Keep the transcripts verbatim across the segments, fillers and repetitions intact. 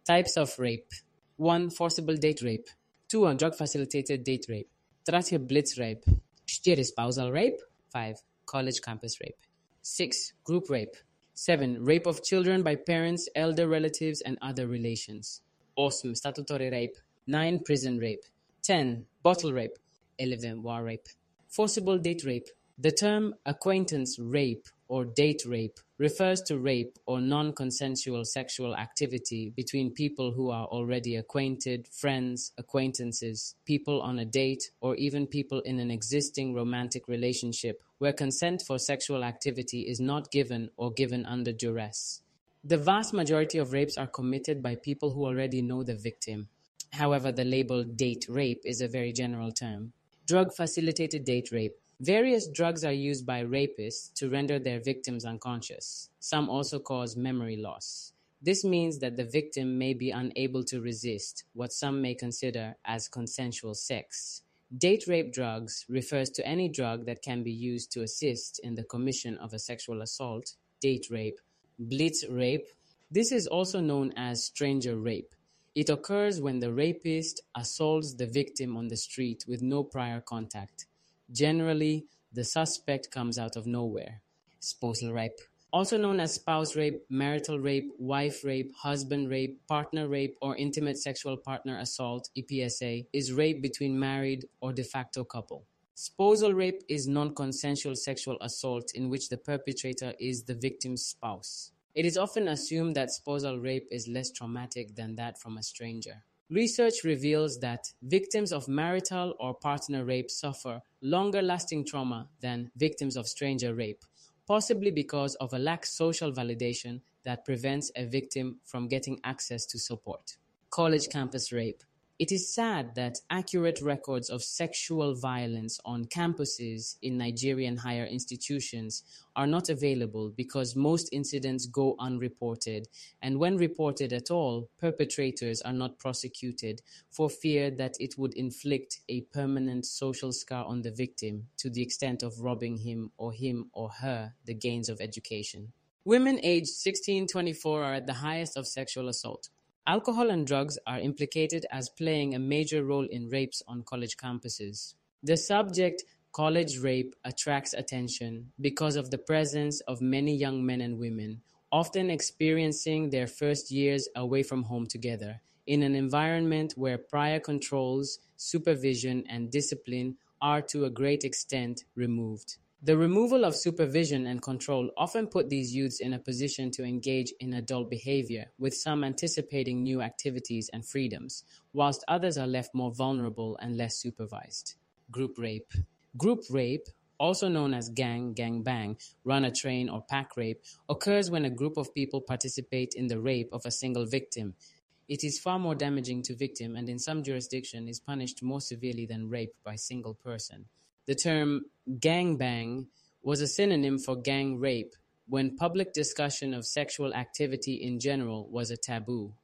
Types of rape. one. Forcible date rape. two. Drug-facilitated date rape. three. Blitz rape. four. Spousal rape. five. College campus rape. six. Group rape. seven. Rape of children by parents, elder relatives, and other relations. eight. Statutory rape. nine. Prison rape. ten. Bottle rape. eleven. War rape. Forcible date rape. The term acquaintance rape or date rape refers to rape or non-consensual sexual activity between people who are already acquainted, friends, acquaintances, people on a date, or even people in an existing romantic relationship where consent for sexual activity is not given or given under duress. The vast majority of rapes are committed by people who already know the victim. However, the label date rape is a very general term. Drug-facilitated date rape. Various drugs are used by rapists to render their victims unconscious. Some also cause memory loss. This means that the victim may be unable to resist what some may consider as consensual sex. Date rape drugs refers to any drug that can be used to assist in the commission of a sexual assault, date rape. Blitz rape. This is also known as stranger rape. It occurs when the rapist assaults the victim on the street with no prior contact. Generally, the suspect comes out of nowhere. Spousal rape. Also known as spouse rape, marital rape, wife rape, husband rape, partner rape, or intimate sexual partner assault, I P S A, is rape between married or de facto couple. Spousal rape is non-consensual sexual assault in which the perpetrator is the victim's spouse. It is often assumed that spousal rape is less traumatic than that from a stranger. Research reveals that victims of marital or partner rape suffer longer-lasting trauma than victims of stranger rape, possibly because of a lack of social validation that prevents a victim from getting access to support. College campus rape. It is sad that accurate records of sexual violence on campuses in Nigerian higher institutions are not available because most incidents go unreported, and when reported at all, perpetrators are not prosecuted for fear that it would inflict a permanent social scar on the victim to the extent of robbing him or him or her the gains of education. Women aged sixteen to twenty-four are at the highest of sexual assault. Alcohol and drugs are implicated as playing a major role in rapes on college campuses. The subject, college rape, attracts attention because of the presence of many young men and women, often experiencing their first years away from home together, in an environment where prior controls, supervision, and discipline are to a great extent removed. The removal of supervision and control often put these youths in a position to engage in adult behavior, with some anticipating new activities and freedoms, whilst others are left more vulnerable and less supervised. Group rape. Group rape, also known as gang, gang bang, run a train or pack rape, occurs when a group of people participate in the rape of a single victim. It is far more damaging to victim and in some jurisdictions is punished more severely than rape by a single person. The term gangbang was a synonym for gang rape when public discussion of sexual activity in general was a taboo.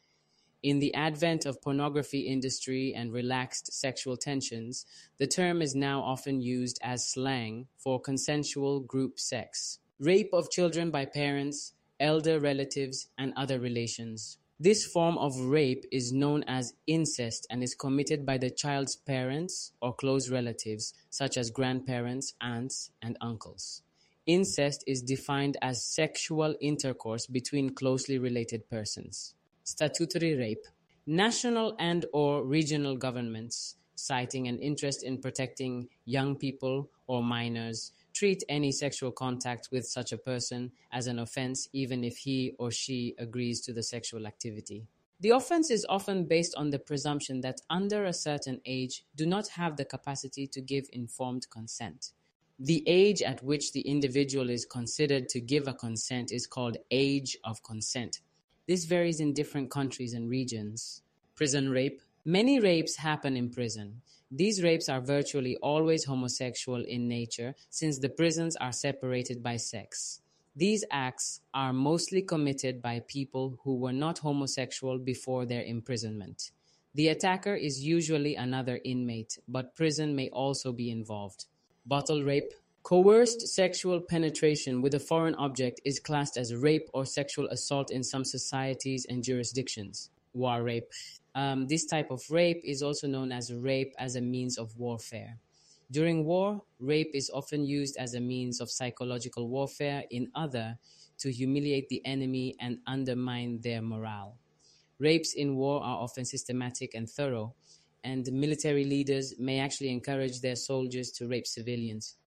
In the advent of pornography industry and relaxed sexual tensions, the term is now often used as slang for consensual group sex. Rape of children by parents, elder relatives, and other relations. This form of rape is known as incest and is committed by the child's parents or close relatives, such as grandparents, aunts, and uncles. Incest is defined as sexual intercourse between closely related persons. Statutory rape. National and or regional governments, citing an interest in protecting young people or minors, treat any sexual contact with such a person as an offense even if he or she agrees to the sexual activity. The offense is often based on the presumption that under a certain age do not have the capacity to give informed consent. The age at which the individual is considered to give a consent is called age of consent. This varies in different countries and regions. Prison rape. Many rapes happen in prison. These rapes are virtually always homosexual in nature since the prisons are separated by sex. These acts are mostly committed by people who were not homosexual before their imprisonment. The attacker is usually another inmate, but prison may also be involved. Bottle rape. Coerced sexual penetration with a foreign object is classed as rape or sexual assault in some societies and jurisdictions. War rape. Um, this type of rape is also known as rape as a means of warfare. During war, rape is often used as a means of psychological warfare in other to humiliate the enemy and undermine their morale. Rapes in war are often systematic and thorough, and military leaders may actually encourage their soldiers to rape civilians.